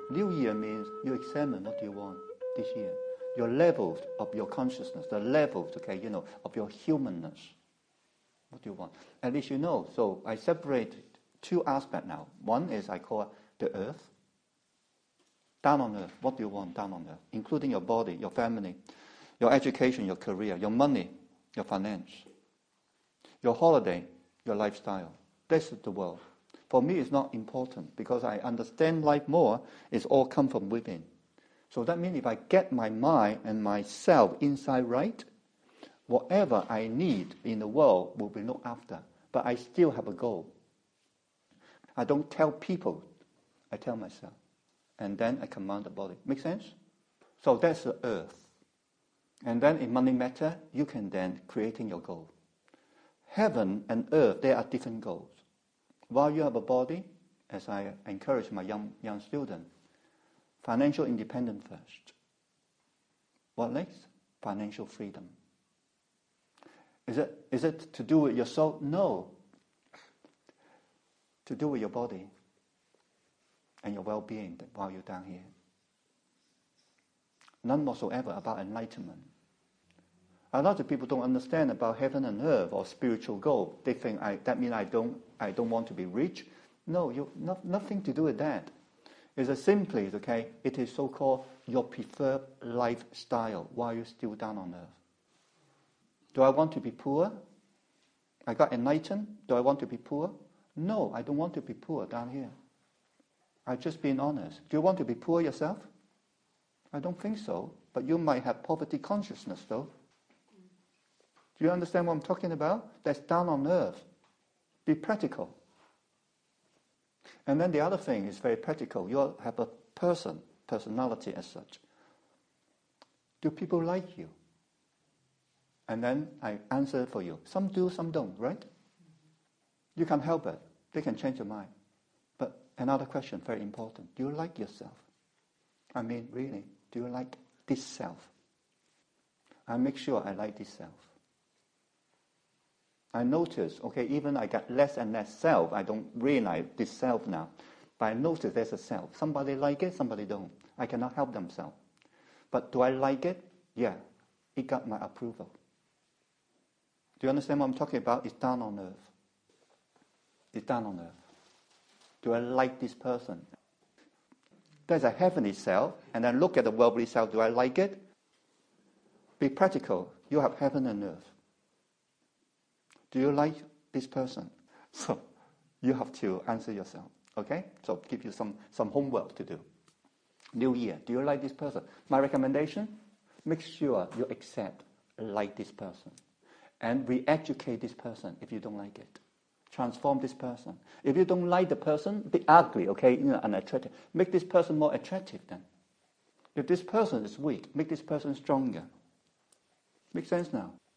New year means you examine what you want this year. Your levels of your consciousness, the levels, of your humanness. What do you want? At least you know. So I separate two aspects now. One is I call the earth. Down on earth. What do you want down on earth? Including your body, your family, your education, your career, your money, your finance, your holiday, your lifestyle. This is the world. For me, it's not important because I understand life more. It's all come from within. So that means if I get my mind and myself inside right, whatever I need in the world will be looked after. But I still have a goal. I don't tell people. I tell myself. And then I command the body. Make sense? So that's the earth. And then in money matter, you can then creating your goal. Heaven and earth, they are different goals. While you have a body, as I encourage my young students, financial independence first. What next? Financial freedom. Is it to do with your soul? No. To do with your body and your well-being while you're down here. None whatsoever about enlightenment. A lot of people don't understand about heaven and earth or spiritual goal. They think that means I don't want to be rich. No, nothing to do with that. It's simply, it is so-called your preferred lifestyle while you're still down on earth. Do I want to be poor? I got enlightened. Do I want to be poor? No, I don't want to be poor down here. I'm just being honest. Do you want to be poor yourself? I don't think so. But you might have poverty consciousness, though. Do you understand what I'm talking about? That's down on earth. Be practical. And then the other thing is very practical. You have a personality as such. Do people like you? And then I answer for you. Some do, some don't, right? You can't help it. They can change your mind. But another question, very important. Do you like yourself? I mean, really, do you like this self? I make sure I like this self. I notice, even I get less and less self. I don't realize this self now. But I notice there's a self. Somebody like it, somebody don't. I cannot help themselves. But do I like it? Yeah. It got my approval. Do you understand what I'm talking about? It's down on earth. It's down on earth. Do I like this person? There's a heavenly self, and then look at the worldly self. Do I like it? Be practical. You have heaven and earth. Do you like this person? So you have to answer yourself. Okay? So give you some homework to do. New year. Do you like this person? My recommendation, make sure you like this person. And re-educate this person if you don't like it. Transform this person. If you don't like the person, be ugly, unattractive. Make this person more attractive then. If this person is weak, make this person stronger. Make sense now?